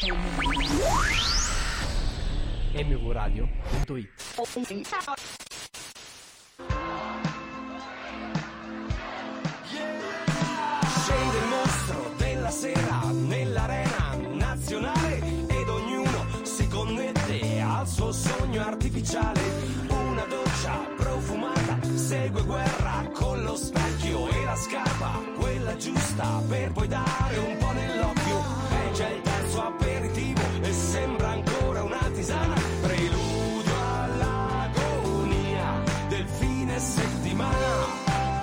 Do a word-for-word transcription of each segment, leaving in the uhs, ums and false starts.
M V radio punto it. Scende il mostro della sera nell'arena nazionale ed ognuno si connette al suo sogno artificiale. Una doccia profumata segue guerra con lo specchio e la scarpa, quella giusta per poi dare un po' nell'occhio. È già il terzo aperitivo e sembra ancora una tisana, preludio all'agonia del fine settimana.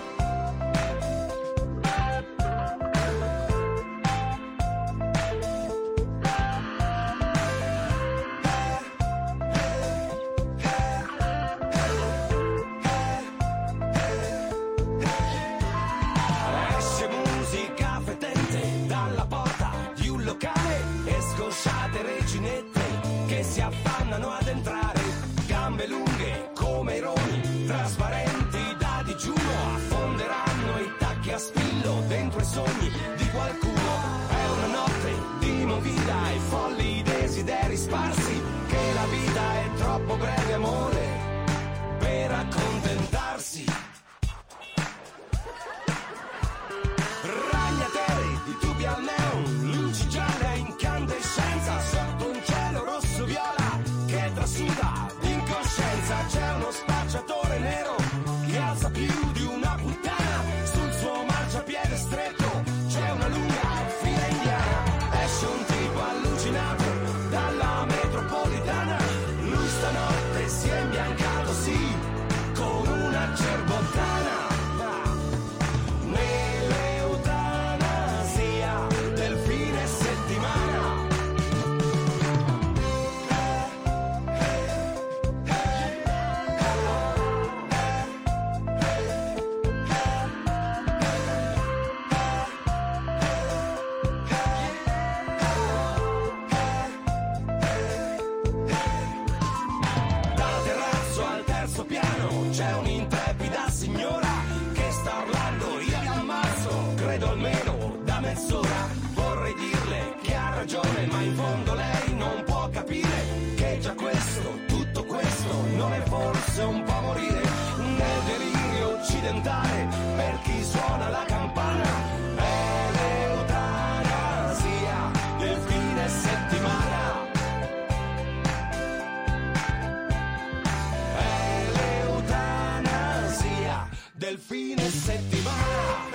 Scosciate reginette che si affannano ad entrare, gambe lunghe come i roni, trasparenti da digiuno, affonderanno i tacchi a spillo dentro i sogni di qualcuno. È una notte di movida e folli desideri sparsi, che la vita è troppo breve, amore, per accontentarsi. Ragnatele di tubi al neon, luci gialle a incandescenza sotto un cielo rosso viola che trasuda d'incoscienza. C'è uno spacciatore nero che alza più di una puttana sul suo marciapiede stretto. C'è una lunga fila indiana, esce un tipo allucinato dalla metropolitana. Lui stanotte si è imbiancato, sì, con una cerbottana. C'è un'intrepida signora che sta urlando, io vi ammazzo, credo almeno da mezz'ora. Vorrei dirle che ha ragione, ma in fondo lei non può capire che già questo, tutto questo, non è forse un po' morire nel delirio occidentale per chi suona la campana. È l'eutanasia del fine settimana. Del fine settimana.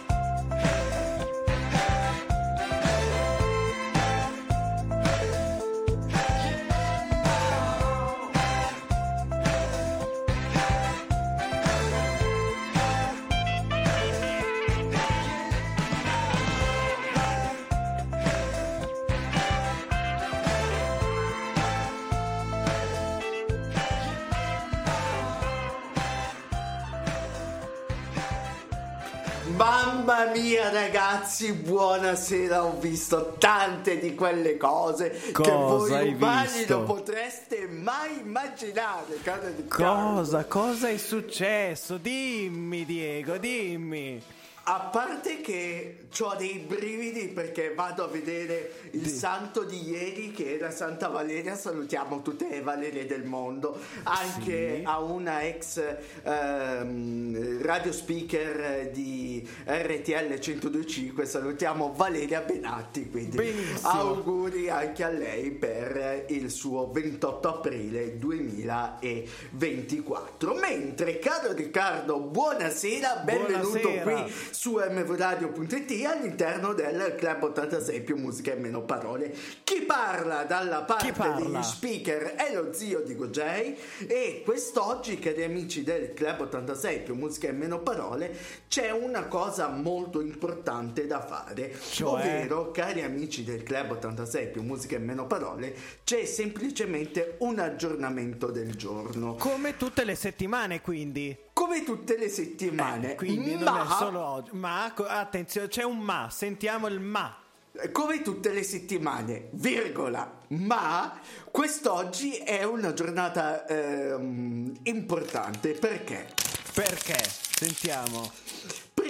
Mamma mia ragazzi, buonasera, ho visto tante di quelle cose Cosa che voi hai umani visto? non potreste mai immaginare, caro Riccardo. Cosa? Cosa è successo? Dimmi Diego, dimmi. A parte che ho dei brividi perché vado a vedere il santo di ieri che era Santa Valeria. Salutiamo tutte le Valerie del mondo, anche Sì. a una ex ehm, radio speaker di R T L centodue e cinque. Salutiamo Valeria Benatti, quindi Benissimo. auguri anche a lei per il suo ventotto aprile duemilaventiquattro. Mentre, caro Riccardo, buonasera, benvenuto Buonasera. qui su m v radio punto it all'interno del Club ottantasei, più musica e meno parole. Chi parla dalla parte parla? degli speaker è lo zio di Gojay, e quest'oggi, cari amici del Club ottantasei, più musica e meno parole, c'è una cosa molto importante da fare, Cioè? ovvero, cari amici del Club ottantasei, più musica e meno parole, c'è semplicemente un aggiornamento del giorno. Come tutte le settimane, quindi. Come tutte le settimane, Eh, quindi ma non è solo oggi. Ma co- attenzione, c'è un ma, sentiamo il ma. come tutte le settimane, virgola, ma quest'oggi è una giornata ehm, importante. Perché? Perché? Sentiamo. Perché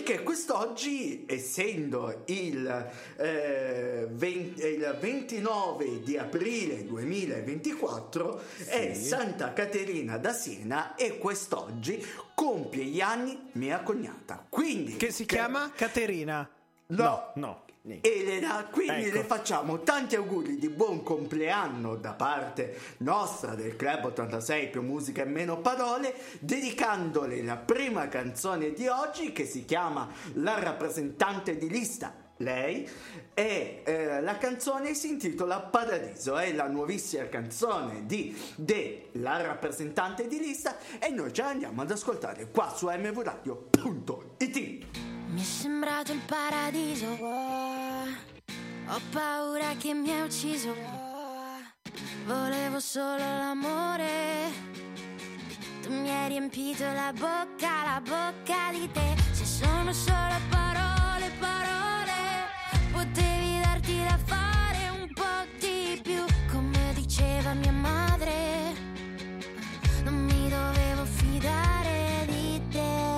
perché quest'oggi, essendo il, eh, venti, il ventinove di aprile duemilaventiquattro, sì, è Santa Caterina da Siena e quest'oggi compie gli anni mia cognata. Quindi che si che... chiama Caterina? No, no. no. Elena, quindi ecco. le facciamo tanti auguri di buon compleanno da parte nostra del Club ottantasei più musica e meno parole, dedicandole la prima canzone di oggi che si chiama La rappresentante di lista. Lei e eh, la canzone si intitola Paradiso, è la nuovissima canzone di De La rappresentante di lista e noi ce la andiamo ad ascoltare qua su m v radio punto i t. Mi è sembrato il paradiso, oh, ho paura che mi hai ucciso, oh, volevo solo l'amore, tu mi hai riempito la bocca, la bocca di te, se sono solo parole, parole, potevi darti da fare un po' di più, come diceva mia madre, non mi dovevo fidare di te.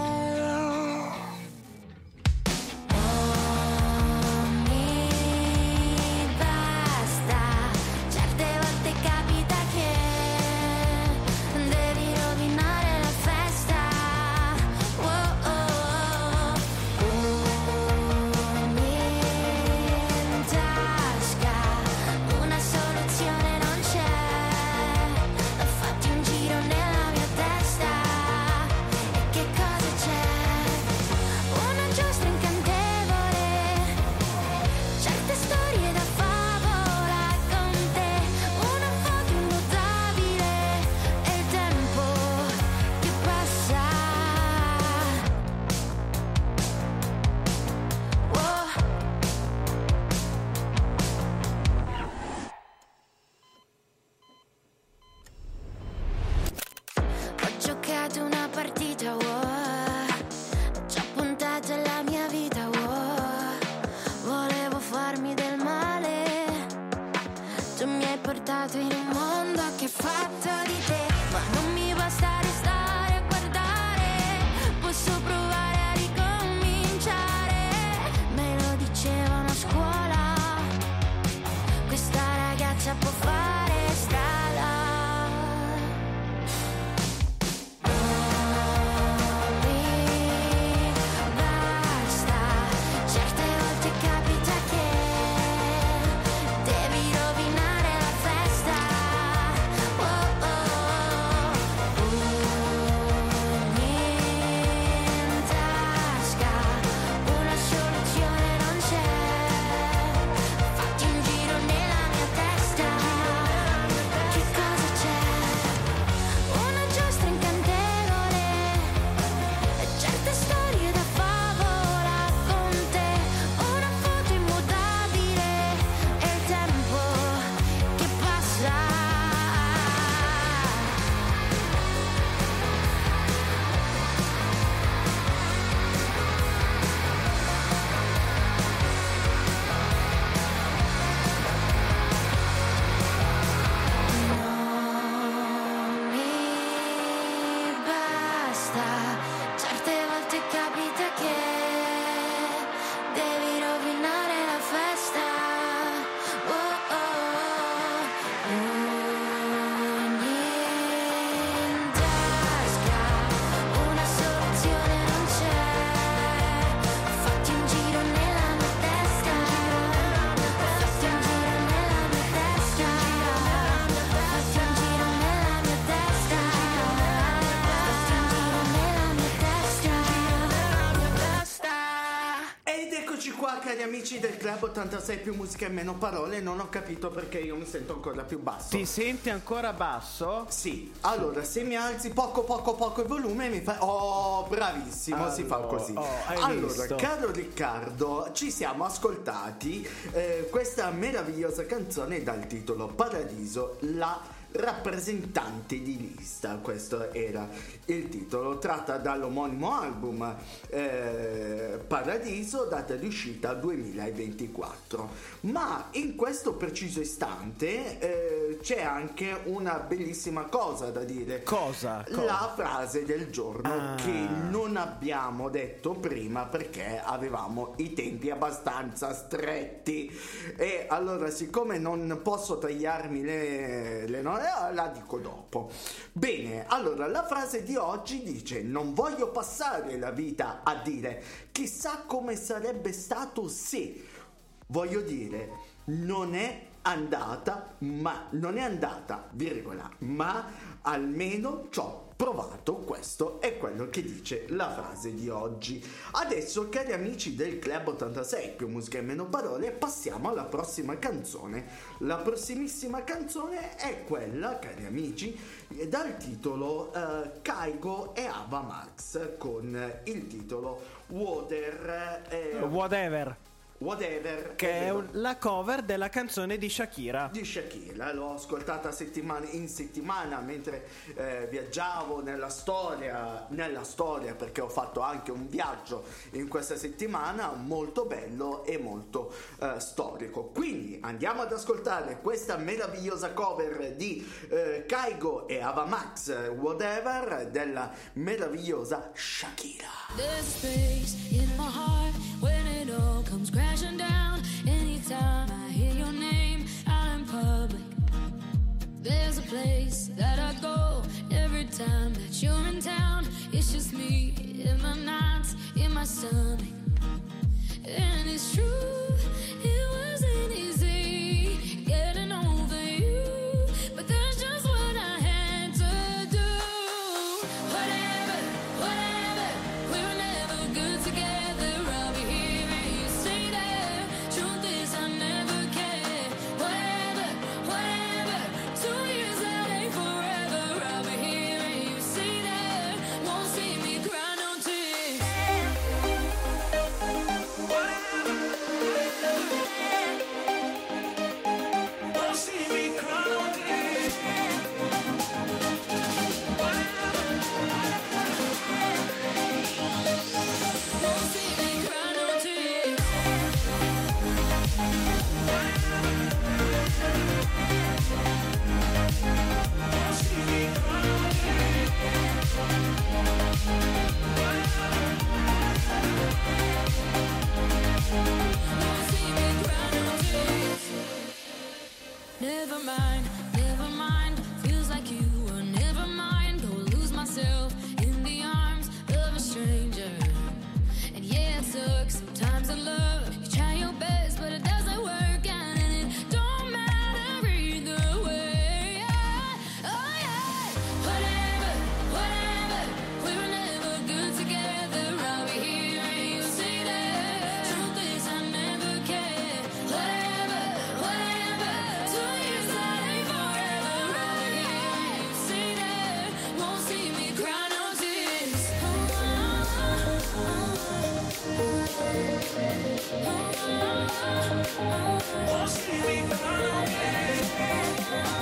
Amici del Club ottantasei più musica e meno parole, non ho capito perché io mi sento ancora più basso. Ti senti ancora basso? Sì, allora se mi alzi poco poco poco il volume mi fa... Oh, bravissimo, allora, si fa così. Oh, allora, visto? caro Riccardo, ci siamo ascoltati eh, questa meravigliosa canzone dal titolo Paradiso, la rappresentante di lista, questo era il titolo, tratta dall'omonimo album eh, Paradiso, data di uscita duemilaventiquattro. Ma in questo preciso istante eh, c'è anche una bellissima cosa da dire. Cosa? Cosa? La frase del giorno Ah. che non abbiamo detto prima perché avevamo i tempi abbastanza stretti, e allora siccome non posso tagliarmi le, le no- la dico dopo. Bene, allora la frase di oggi dice: non voglio passare la vita a dire chissà come sarebbe stato se. Voglio dire, non è andata, ma non è andata, virgola, ma almeno ci ho provato. Questo è quello che dice la frase di oggi. Adesso, cari amici del Club ottantasei, più musica e meno parole, passiamo alla prossima canzone. La prossimissima canzone è quella, cari amici, dal titolo uh, Kygo e Ava Max, con il titolo Water eh, Whatever. Whatever, Che è vero, un- la cover della canzone di Shakira. di Shakira. L'ho ascoltata settimana in settimana mentre eh, viaggiavo nella storia, nella storia perché ho fatto anche un viaggio in questa settimana molto bello e molto eh, storico. Quindi andiamo ad ascoltare questa meravigliosa cover di eh, Kygo e Ava Max, Whatever, della meravigliosa Shakira. There's a space in my heart when it all comes crashing down. Anytime I hear your name out in public, there's a place that I go every time that you're in town. It's just me in my nights, in my stomach. And it's true, it wasn't easy getting over you, but that's just what I had to do. Whatever, whatever, we were never good together. I'll be here and you stay there. Truth is I never cared. Whatever, whatever, two years that ain't forever. I'll be here and you stay there. Won't see me cry no tears. Won't see me cry no tears. Won't see me cry no tears. Won't see me cry no tears. Won't see me cry no tears. Never mind, never mind. Feels like you were never mind. Go lose myself in the arms of a stranger. And yeah, it sucks sometimes in love. You try your best, but it doesn't work out, and it don't matter either way. Oh yeah, whatever, whatever. We were never good together. I'll be here and you stay there. Truth is I never cared. Whatever, whatever. Two years that ain't forever. I'll be here and you stay there. Won't see me cry no tears. Won't see me cry no tears.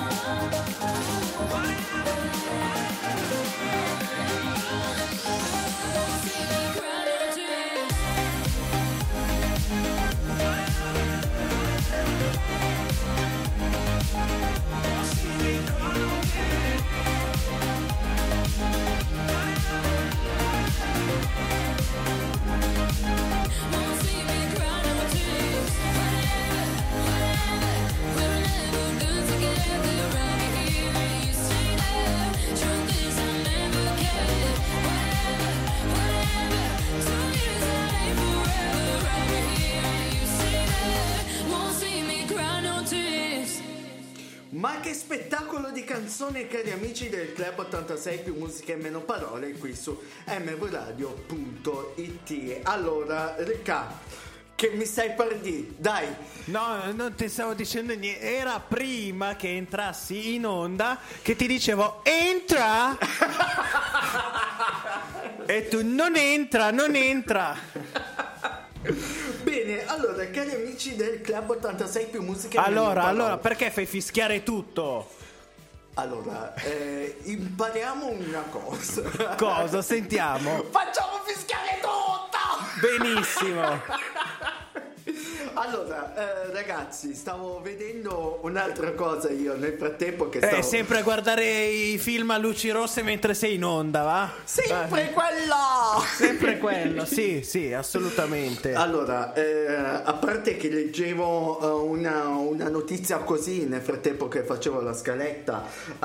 Won't see me cry no tears. Won't see me cry no tears. Won't see me cry no tears. Whatever, whatever. We were never good together. I'll be here and you stay there. Truth is I never cared. Whatever, whatever. Two years that ain't forever. I'll be here and you stay there. Won't see me cry no tears. Ma che spettacolo di canzone, cari amici del Club ottantasei, più musica e meno parole, qui su m v radio punto i t. Allora, Ricca, che mi stai per dire? Dai, No, non ti stavo dicendo niente. Era prima che entrassi in onda che ti dicevo entra. E tu non entra, non entra. bene, allora, cari amici del Club ottantasei, più musica e meno Allora, parole. allora, perché fai fischiare tutto? Allora, eh, impariamo una cosa. Cosa? Sentiamo. Facciamo fischiare tutto! Benissimo. Allora, eh, ragazzi, stavo vedendo un'altra cosa io nel frattempo che stavo... Eh, sempre a guardare i film a luci rosse mentre sei in onda, va? Sempre eh. quello! Sempre quello, sì, sì, assolutamente. Allora, eh, a parte che leggevo uh, una, una notizia così nel frattempo che facevo la scaletta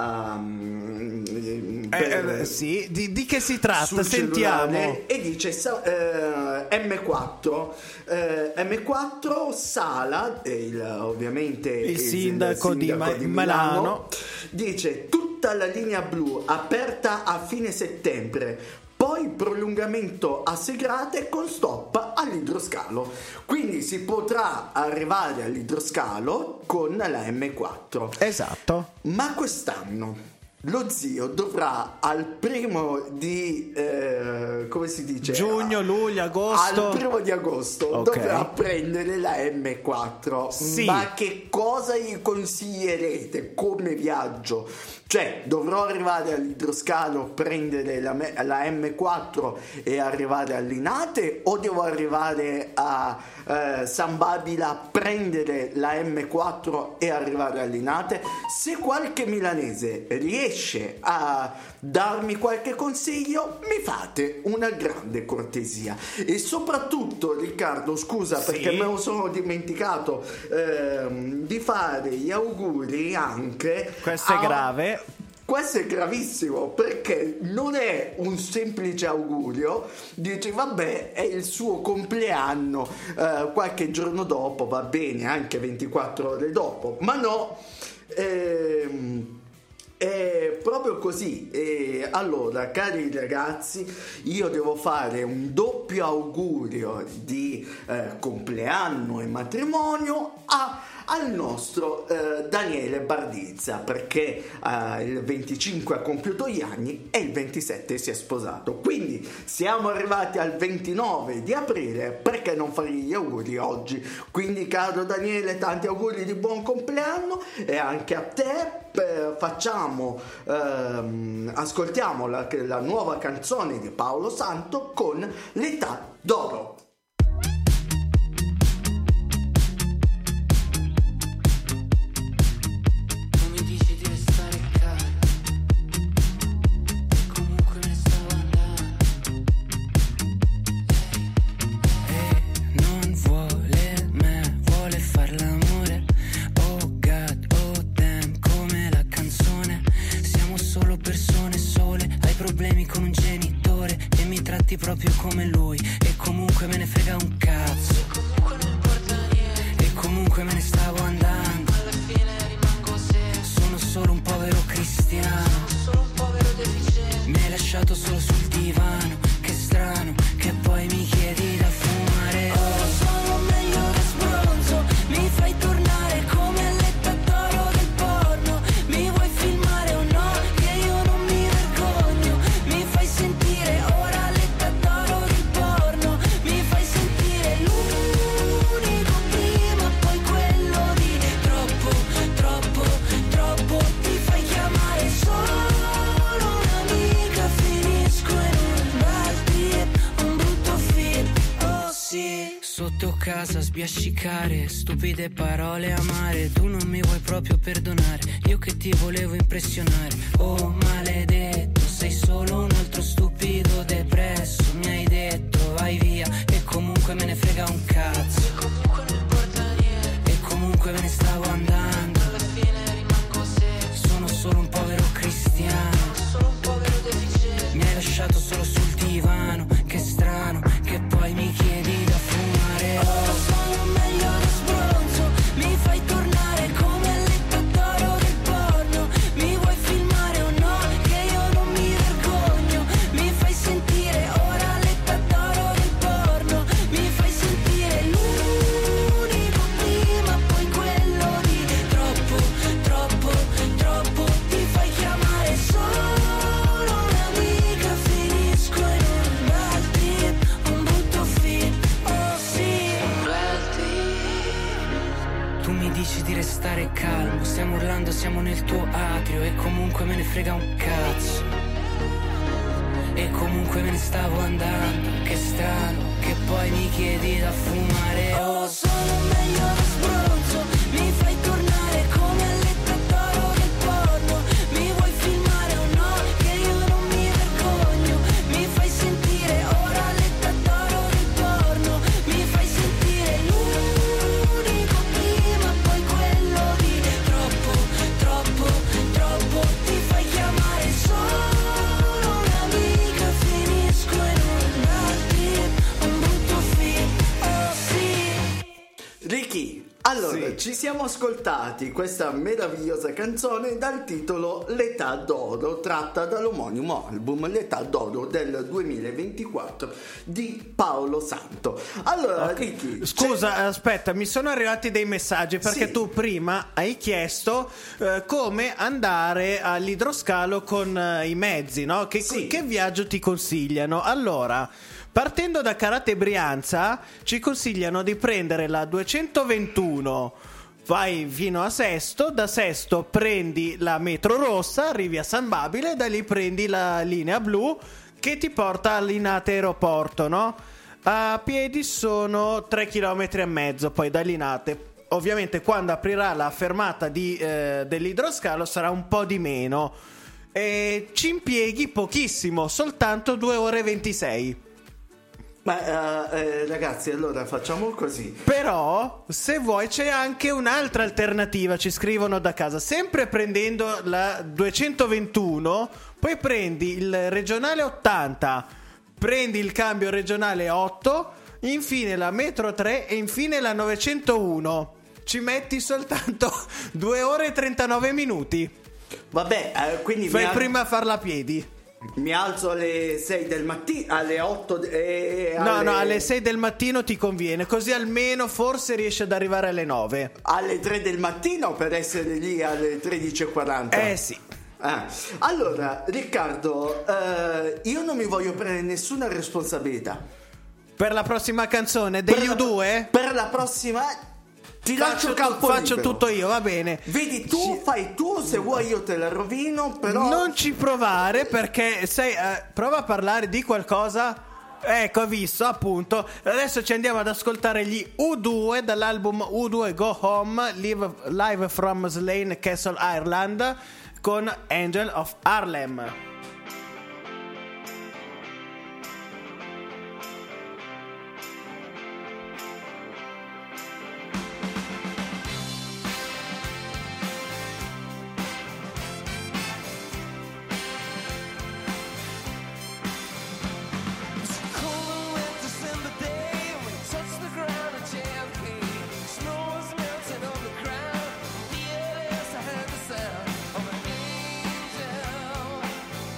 um, per, eh, eh, sì, di, di che si tratta? Sentiamo. E dice uh, M quattro uh, M quattro Sala, il, ovviamente il, il sindaco, il sindaco di, di, Ma- Milano, Milano, dice tutta la linea blu aperta a fine settembre, poi prolungamento a Segrate con stop all'idroscalo, quindi si potrà arrivare all'idroscalo con la M quattro. Esatto. Ma quest'anno lo zio dovrà al primo di eh, come si dice? Giugno, luglio, agosto. Al primo di agosto okay. dovrà prendere la M quattro. Sì. Ma che cosa gli consiglierete come viaggio? Cioè, dovrò arrivare all'idroscalo, prendere la, la M quattro e arrivare a Linate, o devo arrivare a eh, San Babila, prendere la M quattro e arrivare a Linate? Se qualche milanese riesce a darmi qualche consiglio, mi fate una grande cortesia. E soprattutto, Riccardo, scusa, sì, perché me lo sono dimenticato ehm, di fare gli auguri anche. Questo a... è grave. Questo è gravissimo, perché non è un semplice augurio. Dici vabbè, è il suo compleanno, eh, qualche giorno dopo va bene, anche ventiquattro ore dopo, ma no, ehm, è proprio così. E allora, cari ragazzi, io devo fare un doppio augurio di eh, compleanno e matrimonio a al nostro eh, Daniele Bardizza, perché eh, il venticinque ha compiuto gli anni e il ventisette si è sposato, quindi siamo arrivati al ventinove di aprile, perché non fargli gli auguri oggi? Quindi, caro Daniele, tanti auguri di buon compleanno, e anche a te. Eh, facciamo ehm, ascoltiamo la, la nuova canzone di Paolo Santo con L'età d'oro. Proprio come lui, e comunque me ne frega un cazzo, e comunque non importa niente, e comunque me ne stavo andando, alla fine rimango sempre, sono solo un povero cristiano, sono solo un povero deficiente, mi hai lasciato solo sul divano, che strano, che poi mi chiedi da fumare. Oh, sono meglio che sbronzo, mi fai tornare come all'età d'oro del porno, mi vuoi filmare o no, che io non mi vergogno, mi fai sentire ora sotto casa sbiascicare, stupide parole amare, tu non mi vuoi proprio perdonare, io che ti volevo impressionare. Oh maledetto, sei solo un altro stupido depresso, mi hai detto vai via, e comunque me ne frega un cazzo, e comunque non importa niente, e comunque me ne stavo andando, alla fine rimango sempre, sono solo un povero cristiano, sono solo un povero deficiente, mi hai lasciato solo sul divano, che strano, che poi mi chiedi da fumare. Oh, sono meglio che sbronzo, mi fai tornare come all'età d'oro del porno, mi vuoi filmare o no, che io non mi vergogno, mi fai sentire ora all'età d'oro del porno, mi fai sentire l'unico prima, poi quello di troppo, troppo, troppo, ti fai chiamare solo un'amica, finisco in un bel trip, un brutto film, oh sì. Tu mi dici di restare calmo, stiamo urlando, siamo nel tuo atrio, e comunque me ne frega un cazzo, e comunque me ne stavo andando. Che strano che poi mi chiedi da fumare. Oh, sono meglio lo sbronzo, mi fai tornare come al letto d'oro del porno. Mi vuoi filmare o no? Che io non mi vergogno. Mi fai sentire ora al letto d'oro del porno. Mi fai sentire l'unico prima, poi quello di troppo, troppo, troppo. Ti fai chiamare solo un'amica, finisco in un attimo, un brutto film, oh sì. Ricky, allora Sì. ci siamo ascoltati questa meravigliosa canzone dal titolo L'età d'oro, tratta dall'omonimo album L'età d'oro del duemilaventiquattro di Paolo Santo. Allora Ricky, Scusa, aspetta, mi sono arrivati dei messaggi perché Sì. tu prima hai chiesto eh, come andare all'idroscalo con eh, i mezzi, no? Che, Sì. che viaggio ti consigliano? Allora, partendo da Carate Brianza, ci consigliano di prendere la duecentoventuno, vai fino a Sesto, da Sesto prendi la metro rossa, arrivi a San Babile, da lì prendi la linea blu che ti porta a Linate Aeroporto, no? A piedi sono tre chilometri e mezzo poi da Linate. Ovviamente quando aprirà la fermata di, eh, dell'idroscalo sarà un po' di meno. E ci impieghi pochissimo, soltanto due ore e ventisei. ma eh, eh, ragazzi, allora facciamo così. Però, se vuoi, c'è anche un'altra alternativa. Ci scrivono da casa. Sempre prendendo la duecentoventuno, poi prendi il regionale ottanta, prendi il cambio regionale otto, infine la metro tre e infine la novecentouno. Ci metti soltanto due ore e trentanove minuti. Vabbè, eh, quindi Fai mi, al- prima a farla a piedi. mi alzo alle sei del mattino, alle otto e No, alle, no, alle sei del mattino ti conviene, così almeno forse riesci ad arrivare alle nove. alle tre del mattino per essere lì alle tredici e quaranta. Eh sì. Ah, allora, Riccardo, eh, io non mi voglio prendere nessuna responsabilità. Per la prossima canzone degli Per la- U due Per la prossima ti lascio faccio, campo faccio libero. tutto io, va bene. Vedi tu, fai tu, se vuoi io te la rovino, però Non ci provare perché sei, eh, prova a parlare di qualcosa. Ecco, ho visto, appunto. Adesso ci andiamo ad ascoltare gli U due dall'album U due Go Home Live, Live from Slane Castle Ireland con Angel of Harlem. Sound of an angel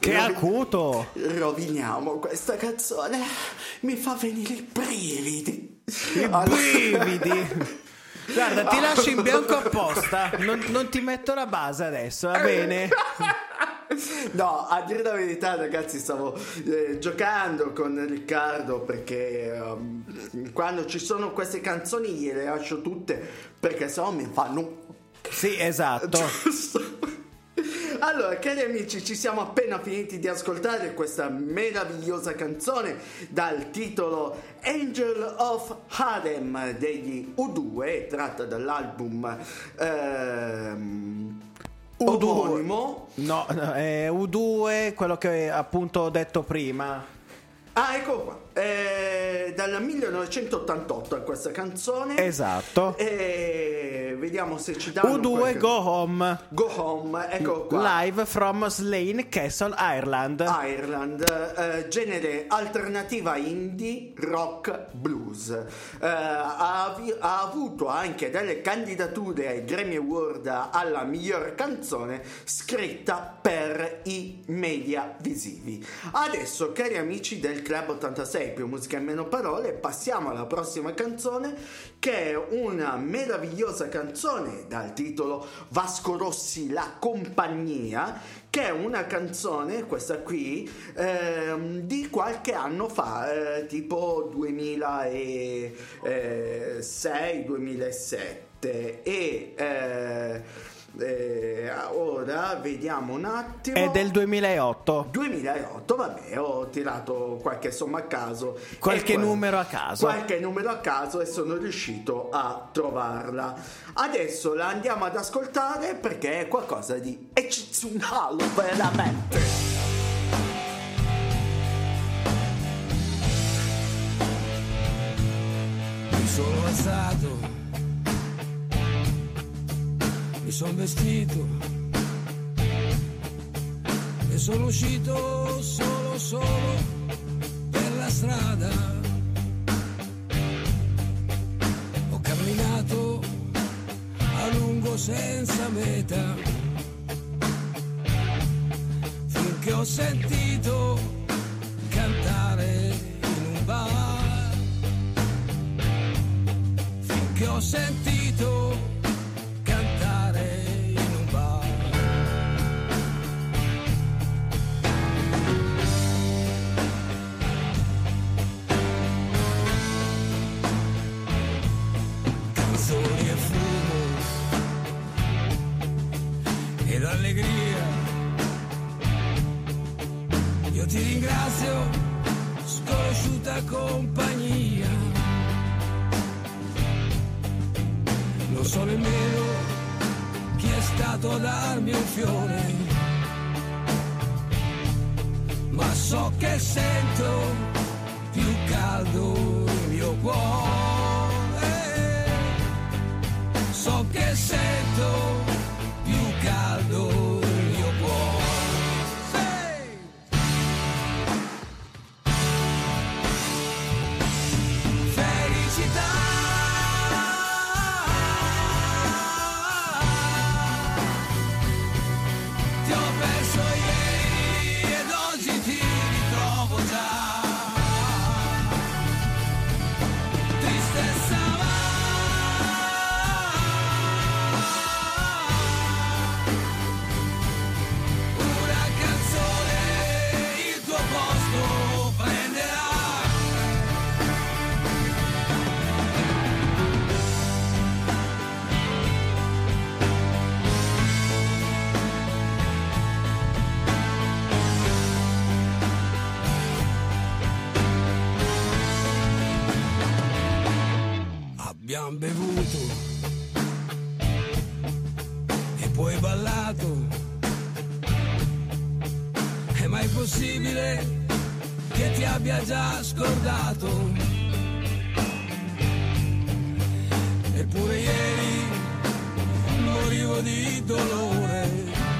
Che rovi- acuto! Roviniamo questa canzone, mi fa venire i brividi. I Allora- brividi! Guarda, ti lascio in bianco apposta. Non, non ti metto la base adesso, va bene? No, a dire la verità, ragazzi, stavo eh, giocando con Riccardo perché um, quando ci sono queste canzoni gliele lascio tutte perché sennò mi fanno. Sì, esatto. Giusto. Allora, cari amici, ci siamo appena finiti di ascoltare questa meravigliosa canzone dal titolo Angel of Harem degli U due, tratta dall'album ehm, U due. omonimo. No, no, è U due, quello che appunto ho detto prima. Ah, ecco qua. Eh, dal millenovecentottantotto è questa canzone. Esatto. E vediamo se ci danno U due qualche- Go Home. Go Home, ecco qua. Live from Slane Castle, Ireland. Ireland, eh, genere alternativa indie, rock, blues. Eh, ha, avi- ha avuto anche delle candidature ai Grammy Award alla miglior canzone scritta per i media visivi. Adesso, cari amici del Club ottantasei più musica e meno parole, passiamo alla prossima canzone, che è una meravigliosa canzone dal titolo Vasco Rossi La Compagnia, che è una canzone, questa qui, ehm, di qualche anno fa, eh, tipo duemilasei duemilasette, e eh, eh, ora vediamo un attimo. È del duemilaotto. duemilaotto, vabbè, ho tirato qualche somma a caso, Qualche e qua- numero a caso. qualche numero a caso, e sono riuscito a trovarla. Adesso la andiamo ad ascoltare perché è qualcosa di eccezionale, veramente. Mi sono alzato, mi sono vestito e sono uscito solo, solo per la strada. Ho camminato a lungo senza meta, finché ho sentito cantare in un bar, finché ho sentito cantare in un bar. Canzoni e fumo ed allegria, io ti ringrazio, sconosciuta compagnia. Non so nemmeno chi è stato a darmi un fiore, ma so che sento più caldo il mio cuore. So che sento più caldo il mio cuore. Sì! Felicità. Ti ho perso ieri ed oggi ti ritrovo già. Tristezza va. Una canzone il tuo posto prenderà. Abbiamo bevuto e poi ballato. È mai possibile che ti abbia già scordato? Eppure ieri morivo di dolore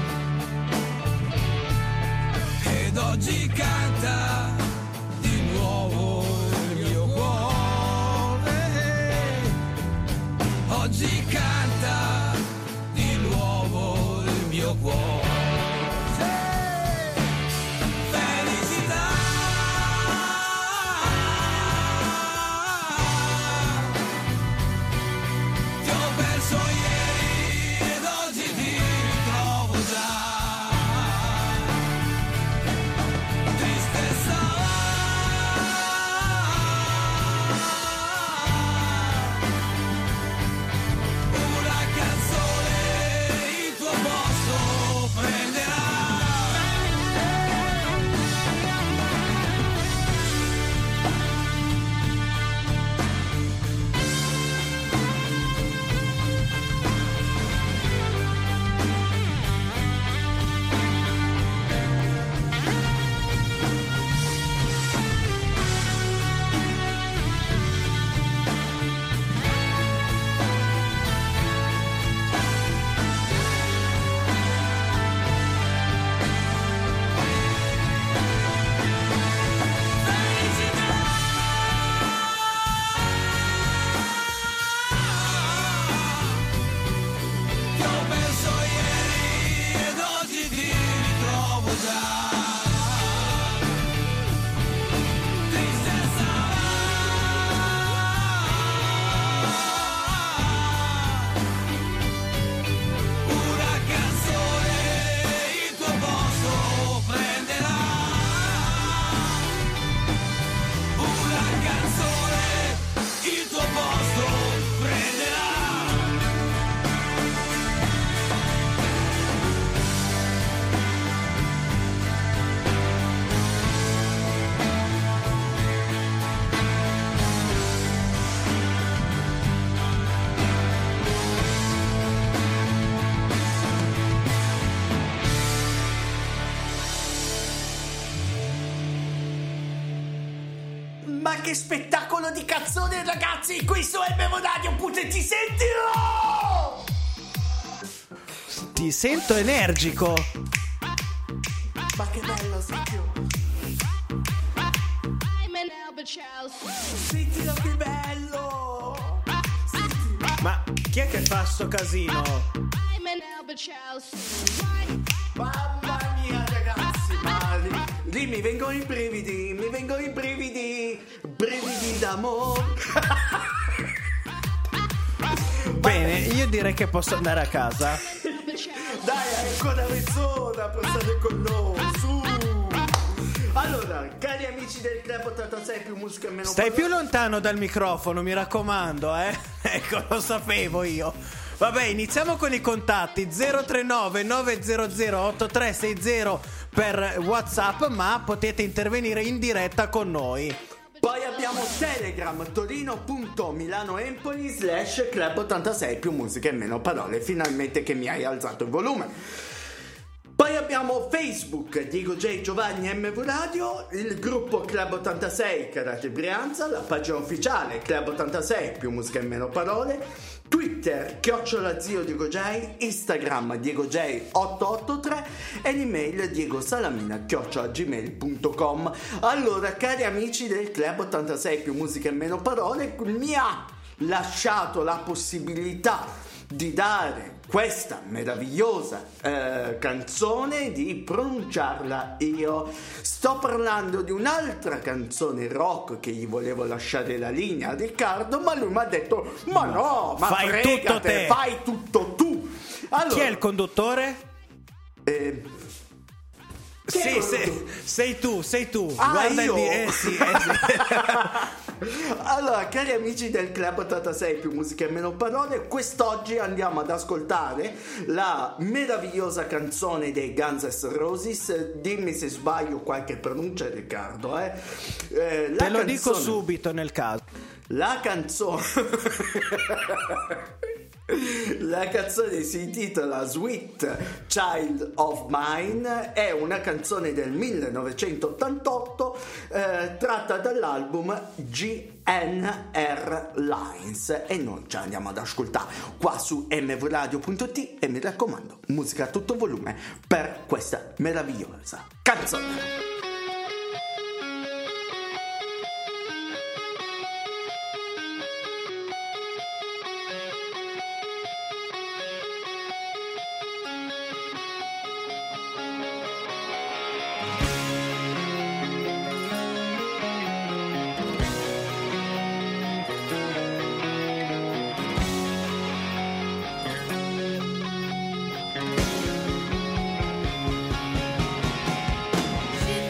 ed oggi canta di nuovo il mio cuore. Oggi canta di nuovo il mio cuore. Sì! che spettacolo di cazzone, ragazzi, qui su M Radio punto it, sentilo! Ti sento energico. Ma che bello, sentilo. Sentilo che bello. Sentilo. Ma chi è che fa sto casino? Mamma mia, ragazzi, ma lì, lì mi vengono i brividi, mi vengono i brividi, brividi d'amore. Bene, io direi che posso andare a casa. Dai, hai ancora mezz'ora per stare con noi, su. Allora, cari amici del Club ottantasei più musica e meno Stai parole. più lontano dal microfono, mi raccomando, eh. Ecco, lo sapevo io. Vabbè, iniziamo con i contatti. Zero tre nove nove zero zero otto tre sei zero per WhatsApp, ma potete intervenire in diretta con noi. Poi abbiamo Telegram torino.milanoempoli slash Club ottantasei più musica e meno parole. Finalmente che mi hai alzato il volume. Poi abbiamo Facebook Diego J Giovanni M V Radio, il gruppo Club ottantasei Karate Brianza, la pagina ufficiale Club ottantasei più musica e meno parole, Twitter chiocciola zio Diego J, Instagram Diego J otto otto tre e l'email Diego Salamina chiocciola gmail punto com. Allora, cari amici del Club ottantasei più musica e meno parole, mi ha lasciato la possibilità di dare questa meravigliosa eh, canzone, di pronunciarla io. Sto parlando di un'altra canzone rock che gli volevo lasciare la linea a Riccardo, ma lui mi ha detto ma no, ma fai fregate, tutto te. fai tutto tu. Allora, Chi è il conduttore? eh, Chi è Sì, il sei, conduttore? sei tu, sei tu. Ah, Guarda io? il di- eh sì, eh sì. Allora, cari amici del Club ottantasei più musica e meno parole, quest'oggi andiamo ad ascoltare la meravigliosa canzone dei Guns N' Roses. Dimmi se sbaglio qualche pronuncia, Riccardo, eh. Eh, la Te lo canzone- dico subito nel caso. La canzone La canzone si intitola Sweet Child of Mine, è una canzone del millenovecentottantotto eh, tratta dall'album G N R Lines, e noi ci andiamo ad ascoltare qua su M V radio punto it, e mi raccomando, musica a tutto volume per questa meravigliosa canzone. She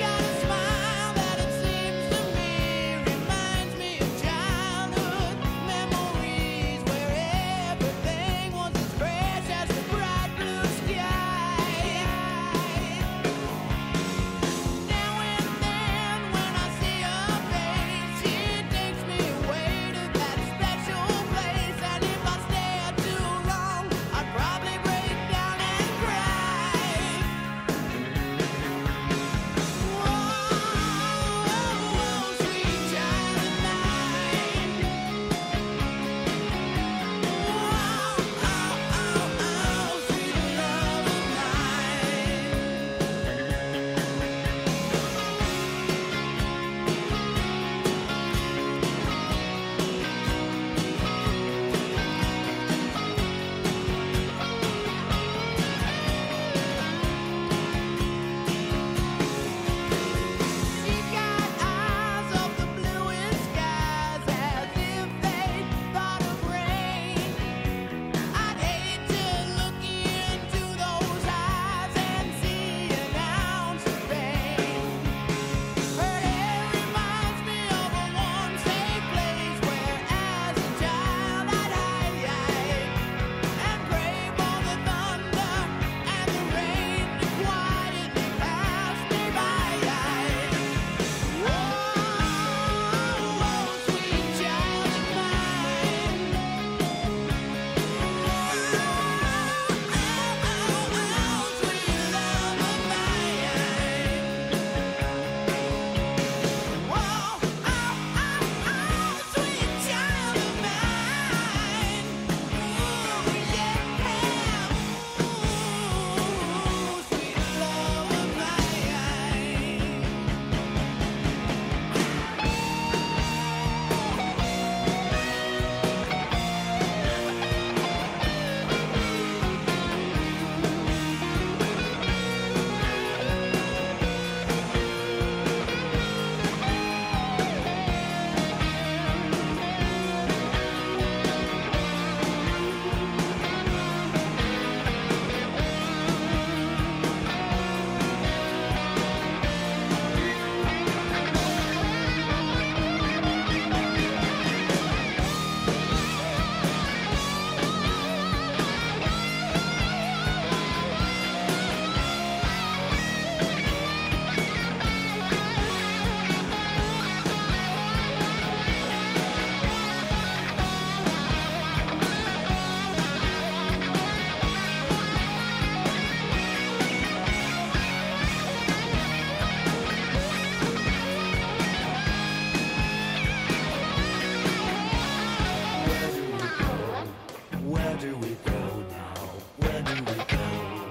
do we go now? Where do we go?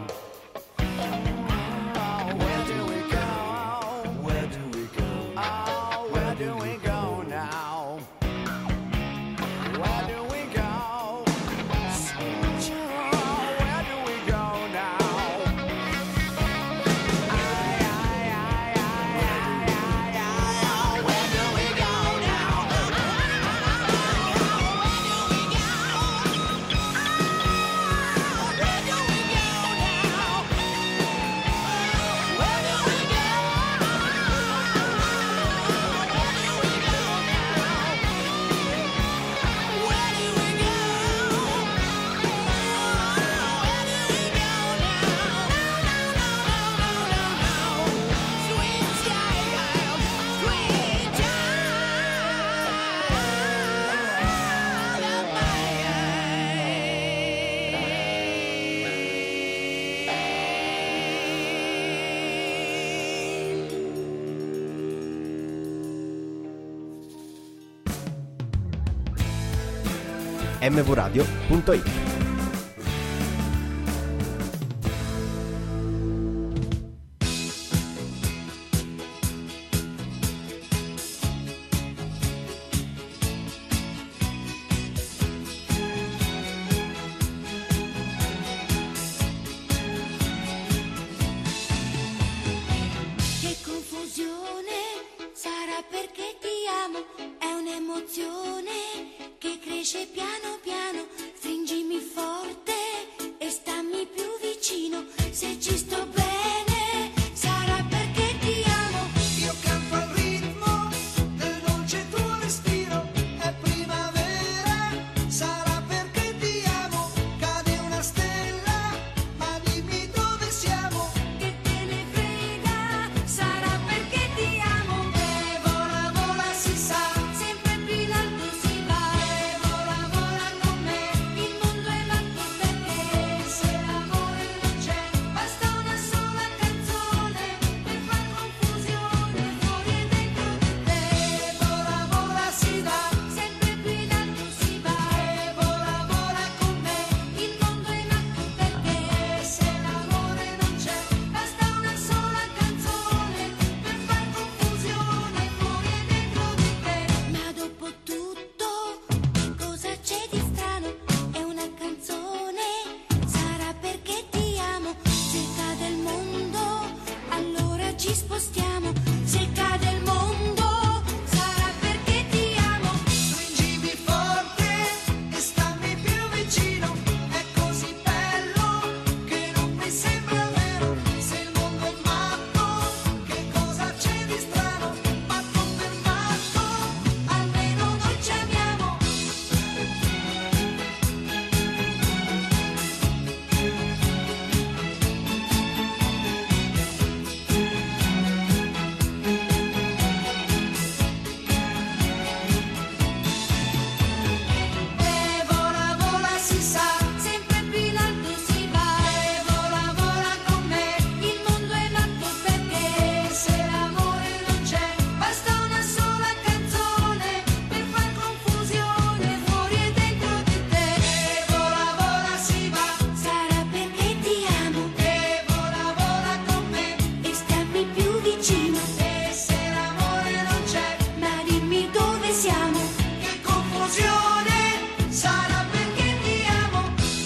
Where do we go? Where do we go? Oh, where do we go now? Where do we go? Where do we go now? Ay, ay, ay, ay, ay, ay, ay. Where do we go now? Where do we go? Where do we go now? Where do we go? m v radio punto it. Che confusione, sarà perché ti amo, è un'emozione che cresce piano piano, stringimi forte e stammi più vicino, se ci sto bene, sarà perché ti amo. Io canto al ritmo del dolce tuo respiro, è primavera, sarà perché ti amo, cade una stella, ma dimmi dove siamo. Che te ne frega, sarà perché ti amo. E vola, vola, si sa, Sempre più in alto si va, e vola, vola con me, il mondo è matto perché se l'amore non c'è, basta una sola canzone per far confusione fuori e dentro di te. e vola, vola, si va, Sempre più in alto si va, e vola, vola con me, il mondo è matto perché se l'amore non c'è, basta una sola canzone per far confusione fuori e dentro di te. Ma dopo tutto, cosa c'è di strano? È una canzone, sarà perché ti amo. Se cade il mondo, allora ci spostiamo. Se cade il mondo, sarà perché ti amo. stringimi forte e stammi più vicino, è così bello che non mi sembra vero, se il mondo è matto, che cosa c'è di strano, matto per matto, Almeno noi ci amiamo. e vola, vola, si sa, Sempre più in alto si va, e vola, vola con me, il mondo è matto perché se l'amore non c'è, basta una sola canzone per far confusione fuori e dentro di te. e vola, vola, si va, Sarà perché ti amo e vola, vola con me, e stammi più vicino, e se l'amore non c'è, ma dimmi dove siamo. che confusione, sarà perché ti amo.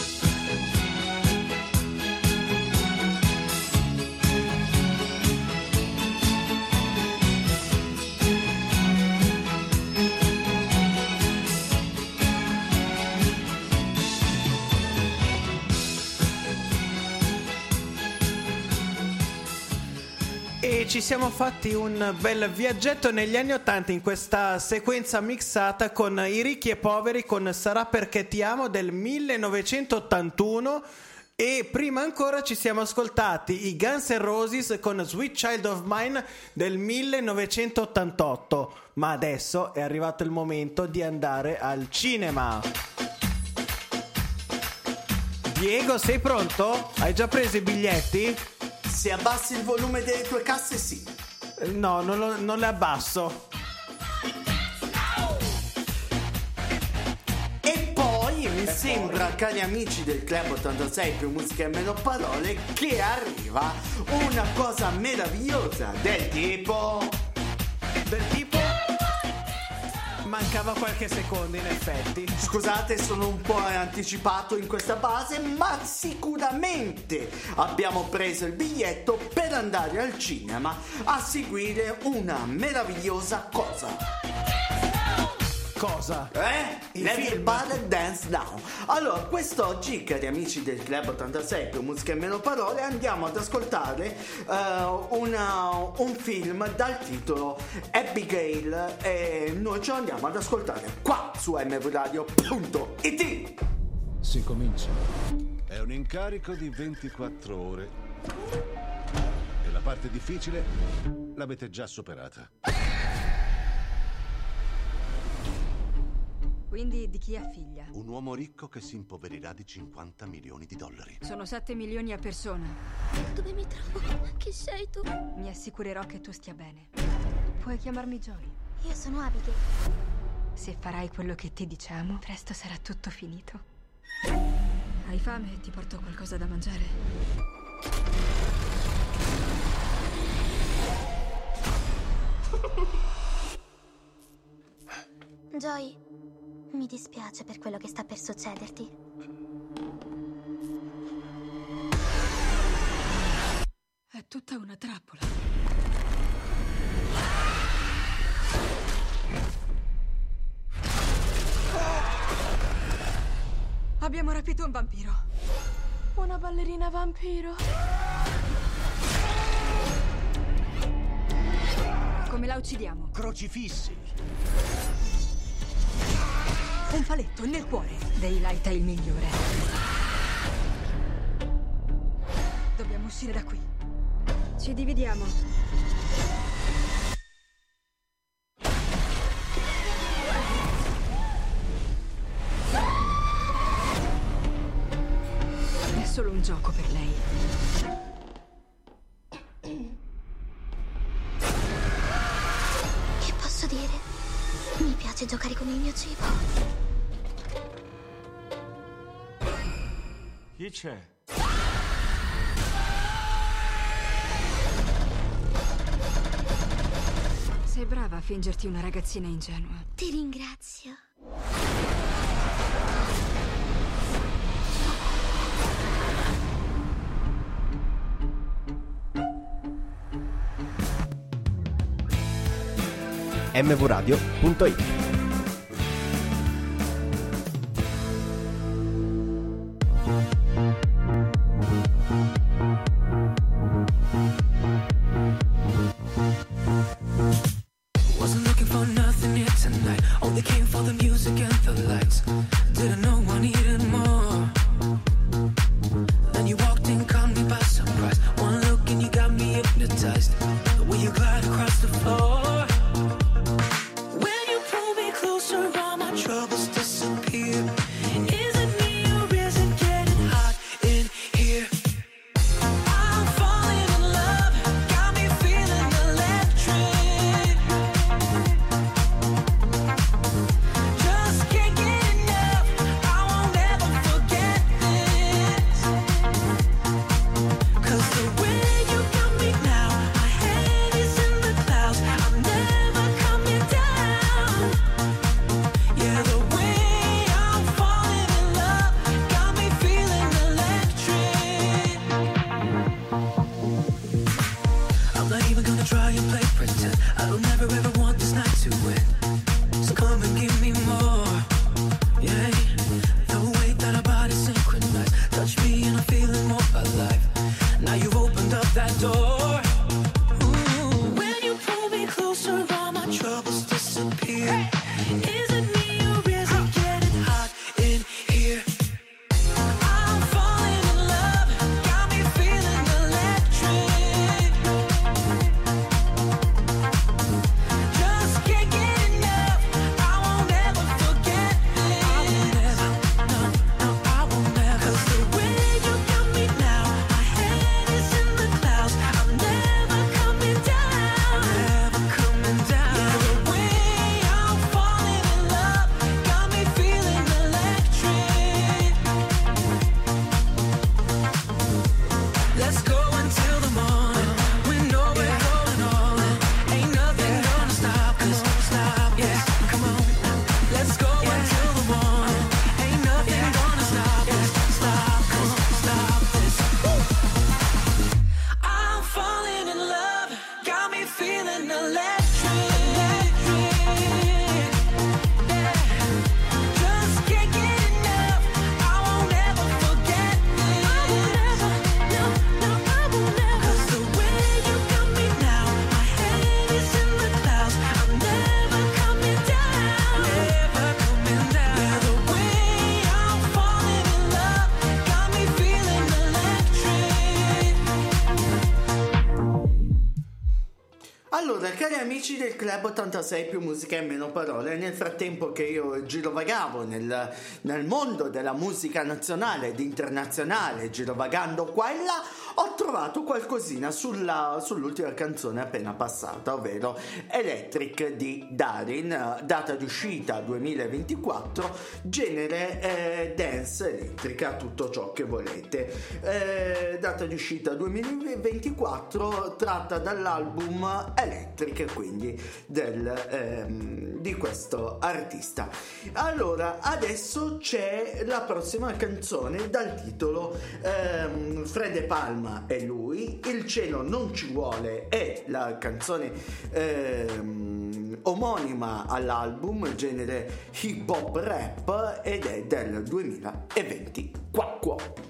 E ci siamo fatti un bel viaggetto negli anni ottanta in questa sequenza mixata con i ricchi e poveri con Sarà perché ti amo del millenovecentottantuno. E prima ancora ci siamo ascoltati i Guns N' Roses con Sweet Child of Mine del millenovecentottantotto. Ma adesso è arrivato il momento di andare al cinema. Diego, sei pronto? Hai già preso i biglietti? Se abbassi il volume delle tue casse, sì. Eh, No, non, lo- non le abbasso. E poi mi sembra, cari amici del Club ottantasei più musica e meno parole, che arriva una cosa meravigliosa del tipo Del tipo mancava qualche secondo in effetti. Scusate, sono un po' anticipato in questa base, ma sicuramente abbiamo preso il biglietto per andare al cinema a seguire una meravigliosa cosa. Cosa? Eh? Il Everybody film. Dance Now. Allora, quest'oggi, cari amici del Club ottantasei più musica e meno parole, andiamo ad ascoltare uh, una, un film dal titolo Abigail, e noi ce lo andiamo ad ascoltare qua su m v radio punto i t. Si comincia. È un incarico di ventiquattro ore e la parte difficile l'avete già superata. Quindi di chi ha figlia? Un uomo ricco che si impoverirà di cinquanta milioni di dollari. Sono sette milioni a persona. Dove mi trovo? Chi sei tu? Mi assicurerò che tu stia bene. Puoi chiamarmi Joy. Io sono Abigail. Se farai quello che ti diciamo, presto sarà tutto finito. Hai fame? Ti porto qualcosa da mangiare? Joy, mi dispiace per quello che sta per succederti. È tutta una trappola. Abbiamo rapito un vampiro. Una ballerina vampiro. Come la uccidiamo? Crocifissi. Un paletto nel cuore. Daylight è il migliore. Dobbiamo uscire da qui. Ci dividiamo. È solo un gioco per lei. Che posso dire? Mi piace giocare con il mio cibo. Chi c'è? Sei brava a fingerti una ragazzina ingenua. Ti ringrazio. m v radio punto i t. Wasn't looking for nothing here tonight. Only came for the music and the lights. Didn't know I needed more. Then you walked in, caught me by surprise. One look and you got me hypnotized. The way you glide across the floor. When you pull me Allora, cari amici del Club ottantasei più musica e meno parole, nel frattempo che io girovagavo nel, nel mondo della musica nazionale ed internazionale, girovagando qua e là, ho trovato qualcosina sulla, sull'ultima canzone appena passata, ovvero Electric di Darin, data di uscita duemilaventiquattro, genere eh, dance, elettrica, tutto ciò che volete. Eh, data di uscita duemilaventiquattro, tratta dall'album Electric, quindi del, ehm, di questo artista. Allora, adesso c'è la prossima canzone dal titolo ehm, Fred Palma e lui, Il cielo non ci vuole, è la canzone ehm, omonima all'album, genere hip hop rap, ed è del duemilaventiquattro.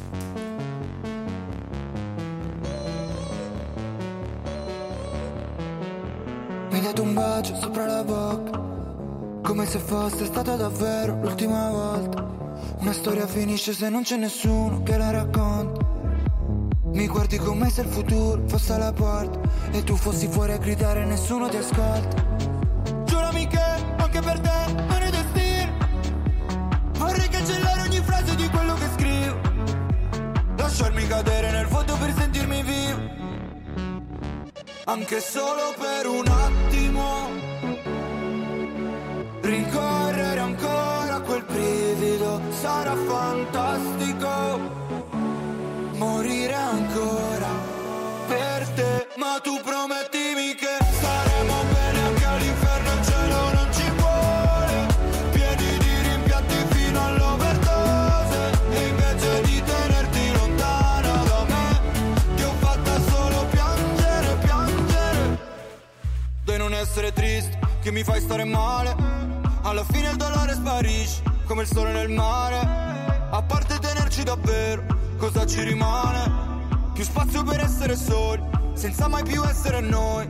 Mi hai dato un bacio sopra la bocca, come se fosse stata davvero l'ultima volta. Una storia finisce se non c'è nessuno che la racconta. Mi guardi come se il futuro fosse alla porta e tu fossi fuori a gridare e nessuno ti ascolta. Giurami che anche per te non è destino. Vorrei cancellare ogni frase di quello che scrivo, lasciarmi cadere nel vuoto per sentirmi vivo. Anche solo per un attimo, rincorrere ancora quel brivido sarà fantastico. Morire ancora per te, ma tu promettimi che staremo bene anche all'inferno, il cielo non ci vuole, pieni di rimpianti fino all'overdose, e invece di tenerti lontana da me, ti ho fatta solo piangere, piangere. Di non essere triste, che mi fai stare male, alla fine il dolore sparisce, come il sole nel mare. A parte tenerci davvero, cosa ci rimane? Più spazio per essere soli, senza mai più essere noi.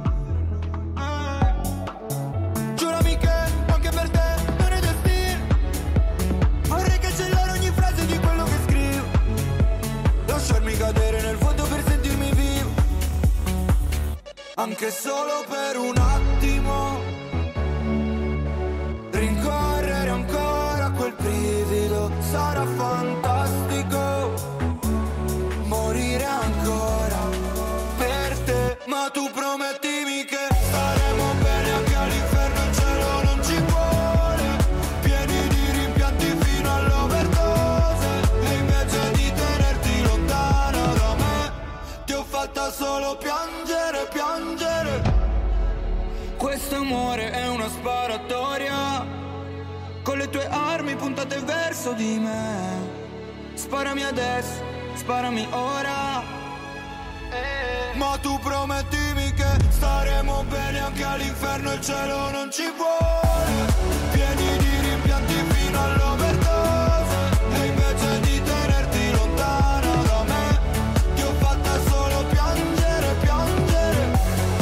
Giurami che anche per te non è destino. Vorrei cancellare ogni frase di quello che scrivo, lasciarmi cadere nel vuoto per sentirmi vivo. Anche solo per un attimo, rincorrere ancora quel brivido sarà fantastico. Morire ancora per te, ma tu promettimi che staremo bene anche all'inferno, il cielo non ci vuole, pieni di rimpianti fino all'overdose, e invece di tenerti lontana da me, ti ho fatta solo piangere, piangere. Questo amore è una sparatoria, con le tue armi puntate verso di me. Sparami adesso, sparami ora, eh. Ma tu promettimi che staremo bene anche all'inferno, il cielo non ci vuole, pieni di rimpianti fino all'overdose, e invece di tenerti lontana da me, ti ho fatta solo piangere, piangere.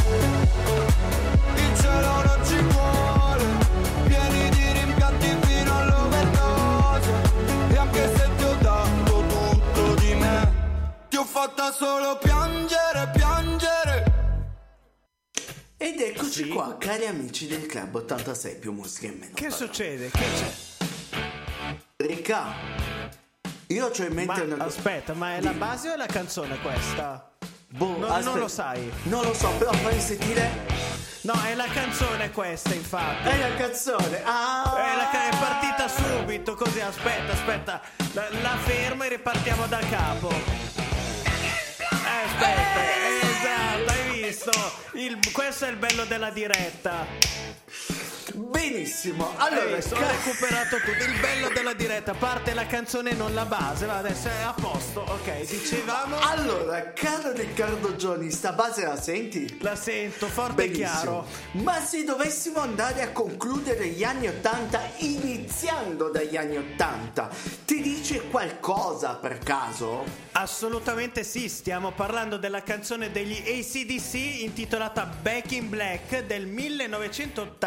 Il cielo non ci vuole, pieni di rimpianti fino all'overdose, e anche se ti ho dato tutto di me, ti ho fatta solo piangere, piangere. Ed eccoci sì. Qua, cari amici del Club ottantasei più musica e meno Che parole. succede? Che c'è? Ricca, io c'ho in mente ma, una... Aspetta, ma è la base o è la canzone questa? Boh, no, non lo sai. Non lo so, però fai sentire. No, è la canzone questa, infatti. È la canzone. Ah! È, la, è partita subito, così. Aspetta, aspetta. La, la fermo e ripartiamo da capo. Eh, aspetta, eh, esatto, hai visto? Il, questo è il bello della diretta. Benissimo, allora ho ca- recuperato tutto. Il bello della diretta, parte la canzone non la base, ma adesso è a posto. Ok, dicevamo. Allora, caro Riccardo Gioni, sta base la senti? La sento forte e chiaro. Ma se dovessimo andare a concludere gli anni ottanta, iniziando dagli anni ottanta, ti dice qualcosa per caso? Assolutamente sì, stiamo parlando della canzone degli A C D C intitolata Back in Black del millenovecentottanta,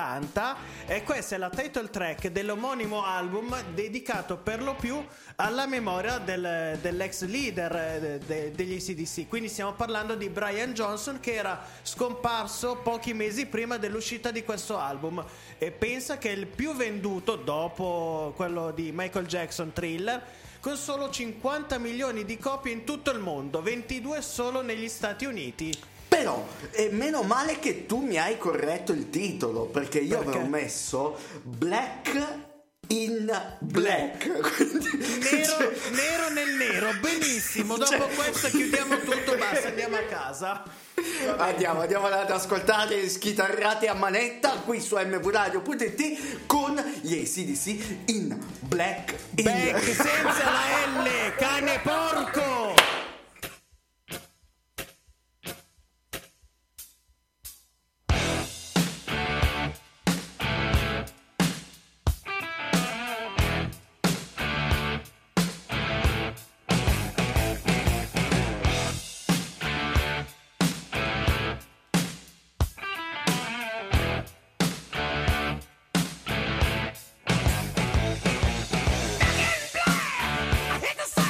America, e questa è la title track dell'omonimo album dedicato per lo più alla memoria del, dell'ex leader de, de, degli A C D C. Quindi stiamo parlando di Brian Johnson, che era scomparso pochi mesi prima dell'uscita di questo album, e pensa che è il più venduto dopo quello di Michael Jackson, Thriller, con solo cinquanta milioni di copie in tutto il mondo, ventidue solo negli Stati Uniti. Però, è meno male che tu mi hai corretto il titolo, perché io Perché? avevo messo Black in Black. Nero, nero nel nero, benissimo. Dopo Cioè- questo chiudiamo tutto, basta, andiamo a casa. Andiamo, andiamo ad ascoltare schitarrate a manetta qui su m v radio punto i t con gli A C D C in Black in Back senza la L, cane porco. Hit the sun!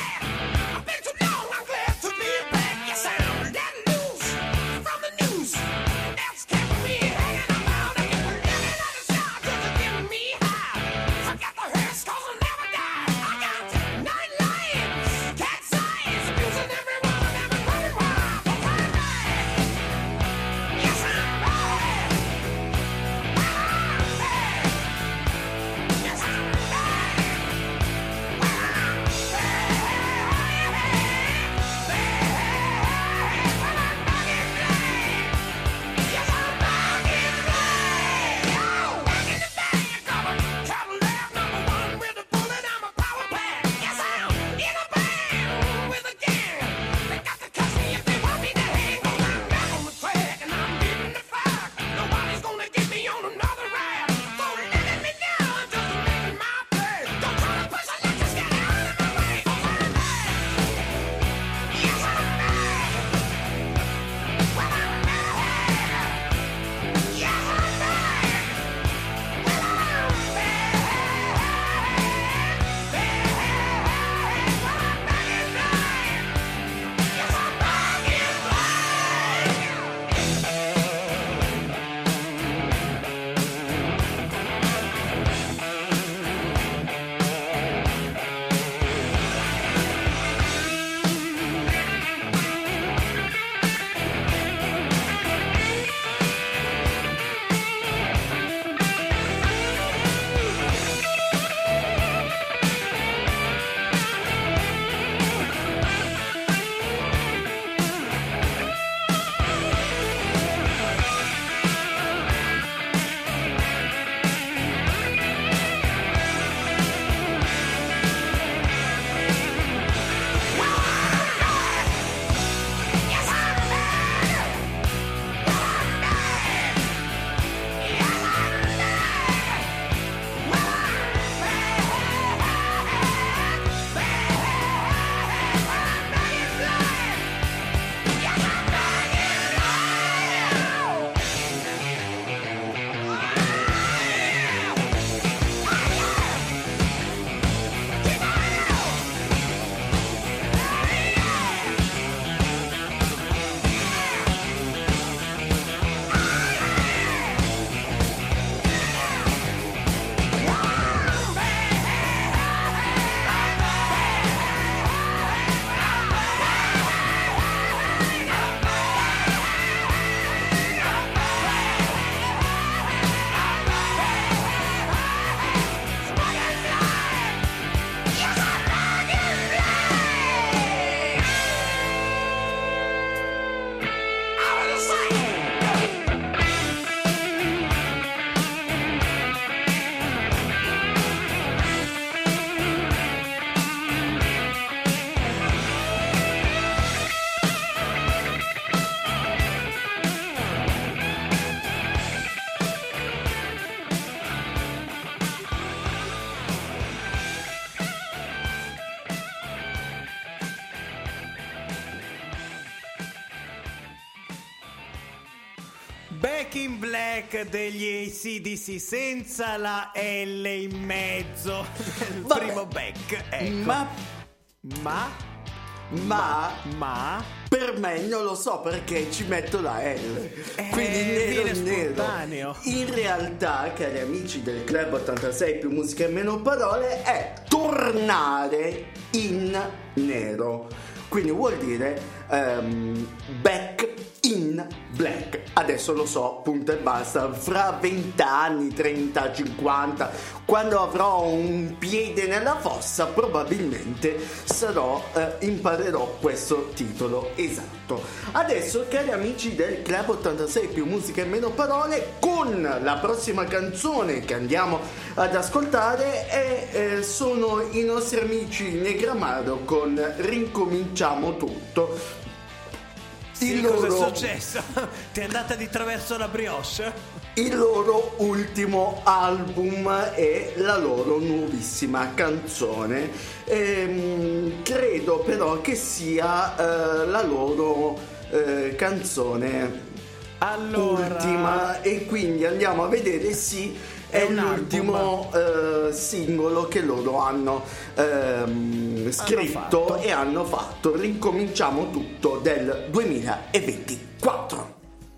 Back in Black degli A C D C senza la L in mezzo. Il Vabbè. primo back, ecco. Ma Ma Ma, ma per me non lo so perché ci metto la L, Eh, quindi nero viene nero. spontaneo. In realtà, cari amici del Club ottantasei più musica e meno parole, è tornare in nero. Quindi vuol dire ehm, back in black. Adesso lo so, punto e basta. Fra vent'anni, trenta, cinquanta, quando avrò un piede nella fossa, probabilmente sarò eh, imparerò questo titolo esatto. Adesso, cari amici del Club ottantasei più musica e meno parole, con la prossima canzone che andiamo ad ascoltare è, eh, sono i nostri amici Negramaro con Rincominciamo tutto. sì, Il cosa loro- è successo? Ti è andata di traverso la brioche? Il loro ultimo album e la loro nuovissima canzone. Ehm, credo però che sia eh, la loro eh, canzone Allora, ultima, e quindi andiamo a vedere sì è, È un l'ultimo eh, singolo che loro hanno ehm, scritto fatto. e hanno fatto. Rincominciamo tutto del duemilaventiquattro.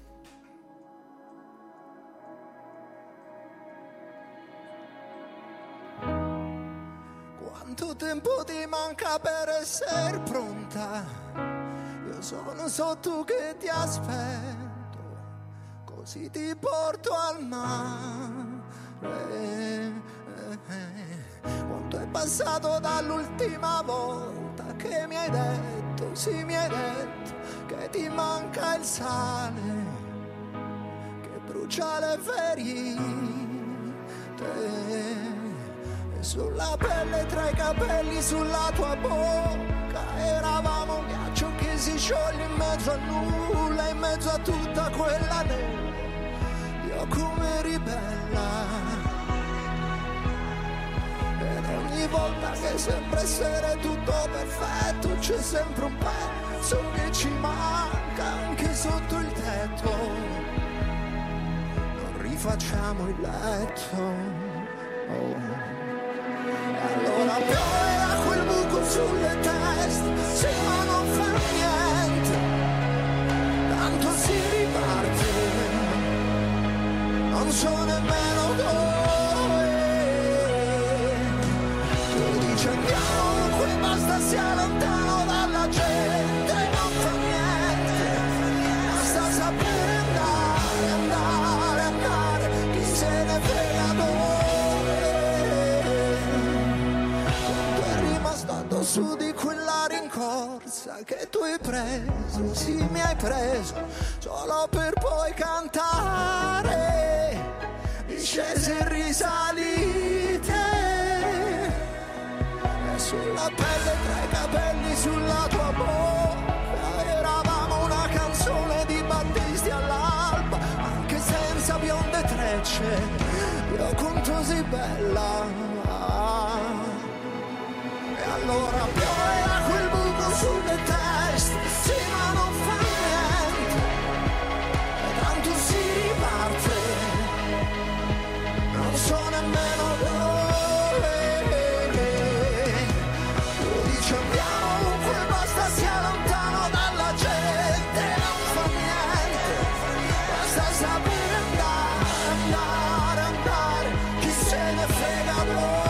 Quanto tempo ti manca per essere pronta? Io sono sotto che ti aspetto, così ti porto al mare. Quanto è passato dall'ultima volta che mi hai detto, sì mi hai detto, che ti manca il sale, che brucia le ferite. E sulla pelle, tra i capelli, sulla tua bocca, eravamo un ghiaccio che si scioglie in mezzo a nulla, in mezzo a tutta quella neve. Io come ribella, ed ogni volta che sembra essere tutto perfetto, c'è sempre un pezzo che ci manca anche sotto il tetto. Non rifacciamo il letto. Oh. Allora pioverà quel buco sulle teste, se ma non fa niente, tanto si riparte, non so nemmeno dove. Tu dici andiamo ovunque, basta sia lontano dalla gente, non fa niente, basta sapere andare, andare, andare, chi se ne frega dove. Su di quella rincorsa che tu hai preso, sì mi hai preso, solo per poi cantare discese e risalite. E sulla pelle, tra i capelli, sulla tua bocca, eravamo una canzone di Battisti all'alba, anche senza bionde trecce, io conto sei bella. Allora pioverà quel buco sulle teste, sì ma non fa niente, tanto si riparte, non so nemmeno dove. Tu dici andiamo ovunque, basta sia lontano dalla gente, non fa niente, basta sapere andare, andare, andare, chi se ne frega dove.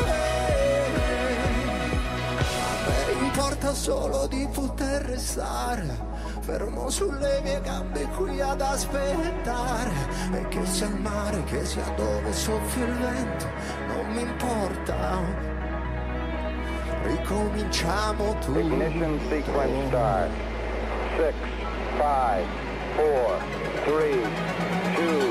Importa solo di poter restare fermo sulle mie gambe qui ad aspettare, e che sia il mare, che sia dove soffia il vento, non mi importa. Ricominciamo tu. Ignition sequence start. six, five, four, three, two,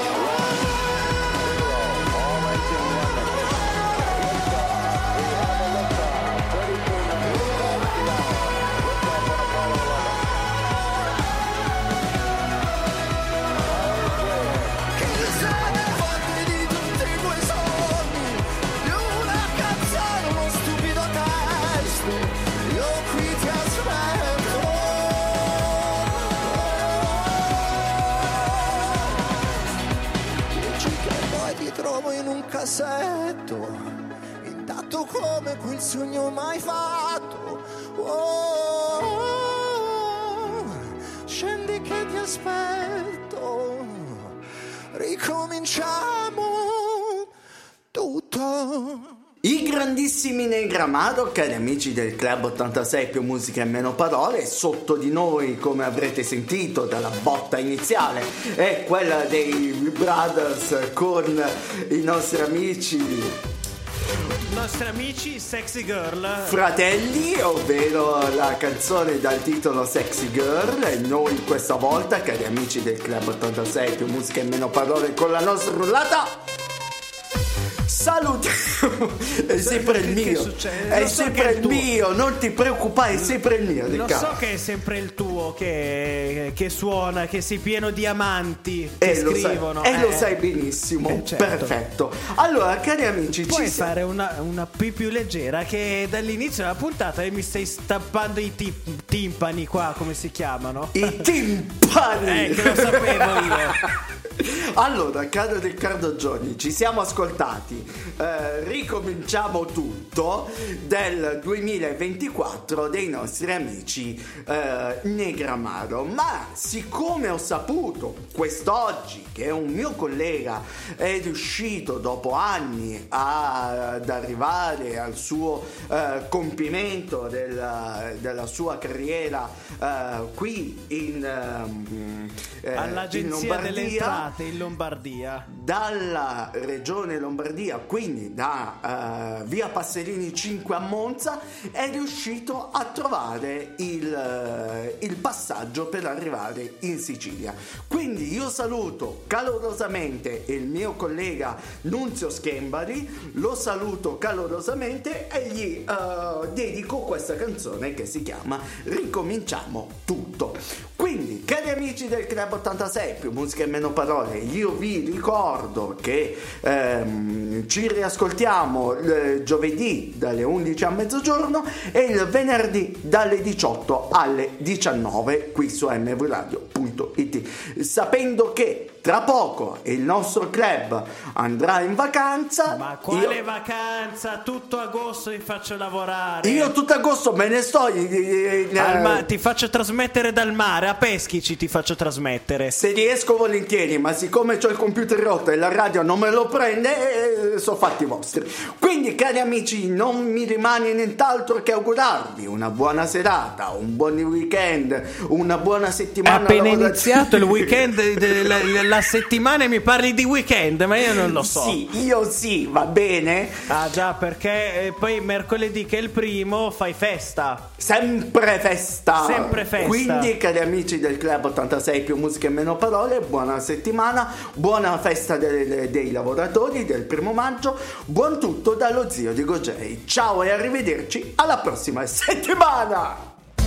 Io qui ti aspetto. assetto, intatto come quel sogno mai fatto. Oh, scendi che ti aspetto, ricominciamo tutto. I grandissimi Negramaro, cari amici del Club ottantasei più musica e meno parole. Sotto di noi, come avrete sentito dalla botta iniziale, è quella dei Brothers con i nostri amici I nostri amici Sexy Girl Fratelli, ovvero la canzone dal titolo Sexy Girl. E noi questa volta, cari amici del Club ottantasei più musica e meno parole, con la nostra rullata salutiamo. È sempre il mio, è sempre il mio, non ti preoccupare, è sempre il mio. Lo so che è sempre il tuo che, che suona, che sei pieno di amanti che e scrivono. Lo sai, eh. E lo sai benissimo, eh, certo. Perfetto. Allora, cari amici, puoi ci fare una, una più più leggera, che dall'inizio della puntata mi stai stappando i ti- timpani qua, come si chiamano? I timpani! Eh, che lo sapevo io. Allora, caro Riccardo Giorni, ci siamo ascoltati eh, Ricominciamo tutto del duemilaventiquattro dei nostri amici eh, Negramaro. Ma siccome ho saputo quest'oggi che un mio collega è riuscito dopo anni a, ad arrivare al suo eh, compimento della, della sua carriera eh, qui in eh, all'Agenzia in delle Entrate in Lombardia, dalla regione Lombardia, quindi da uh, via Passerini cinque a Monza, è riuscito a trovare il, uh, il passaggio per arrivare in Sicilia. Quindi io saluto calorosamente il mio collega Nunzio Schembari, lo saluto calorosamente e gli uh, dedico questa canzone che si chiama Ricominciamo tutto. Quindi, cari amici del Club ottantasei più musica e meno parole, io vi ricordo che ehm, ci riascoltiamo il giovedì dalle undici a mezzogiorno e il venerdì dalle diciotto alle diciannove qui su m v radio punto i t, sapendo che tra poco il nostro club andrà in vacanza. Ma quale io... vacanza? Tutto agosto vi faccio lavorare. Io tutto agosto me ne sto in, in, Al ma- ti faccio trasmettere dal mare, a Peschici ti faccio trasmettere. Se riesco volentieri, ma siccome c'ho il computer rotto e la radio non me lo prende, eh, sono fatti vostri. Quindi, cari amici, non mi rimane nient'altro che augurarvi una buona serata, un buon weekend, una buona settimana. È appena iniziato il weekend, la, la settimana, e mi parli di weekend, ma io non lo so. Sì, io sì, va bene. Ah già, perché eh, poi mercoledì, che è il primo, fai festa. Sempre festa. Sempre festa. Quindi, cari amici del Club ottantasei più musica e meno parole, buona settimana, buona festa dei, dei lavoratori del primo maggio, buon tutto dallo zio di Gogei. Ciao e arrivederci alla prossima settimana.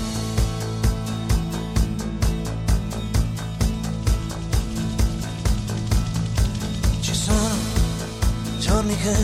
Ci sono giorni che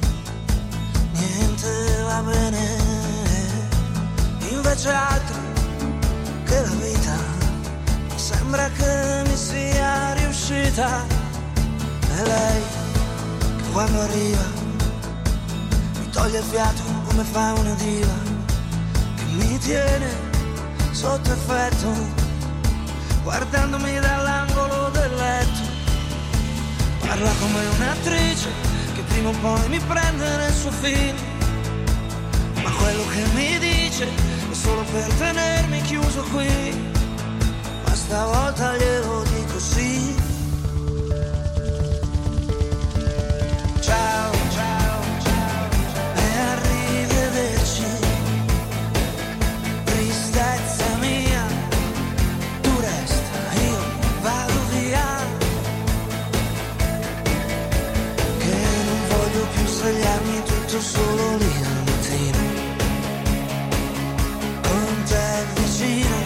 niente va bene, invece altri che la vita sembra che mi sia riuscita. E lei che quando arriva mi toglie il fiato come fa una diva, che mi tiene sotto effetto guardandomi dall'angolo del letto. Parla come un'attrice che prima o poi mi prende nel suo film, ma quello che mi dice è solo per tenermi chiuso qui. Ma stavolta glielo dico sì. Ciao, ciao, ciao, ciao. E arrivederci. Tristezza mia, tu resta, io vado via. Che non voglio più svegliarmi tutto solo lì al mattino, con te vicino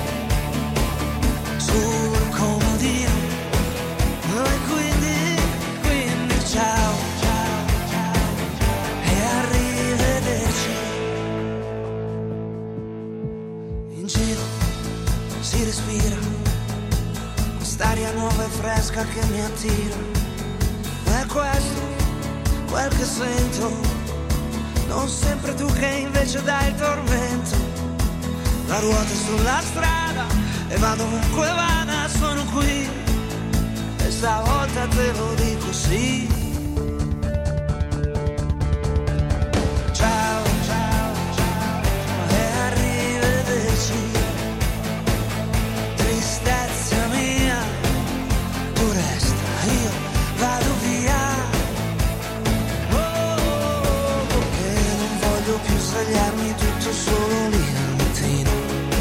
sul comodino. E quindi, quindi ciao, ciao, ciao, e arrivederci. In giro si respira quest'aria nuova e fresca che mi attira. E questo quel che sento, non sempre tu che invece dai il tormento. La ruota sulla strada e vado ovunque vada, sono qui e stavolta te lo dico sì. Ciao, ciao, ciao e arrivederci. Tristezza mia, tu resta, io vado via. Oh, oh, oh, che non voglio più svegliarmi tutto solo lì al mattino,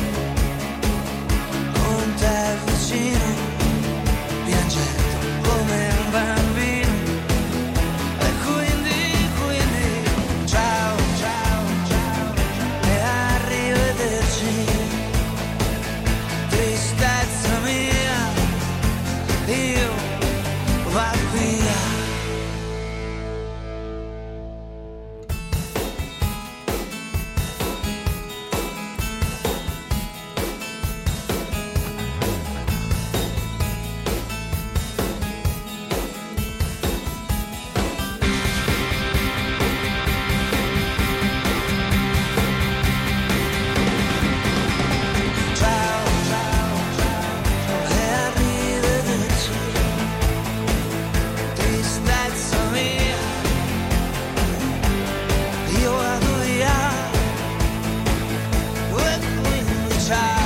con te vicino, piangendo come un bambino. E quindi, quindi, ciao, ciao, ciao e arrivederci. Tristezza mia, io vado via. Ciao, ciao, ciao e arrivederci. Tristezza mia, io vado via. E quindi ciao.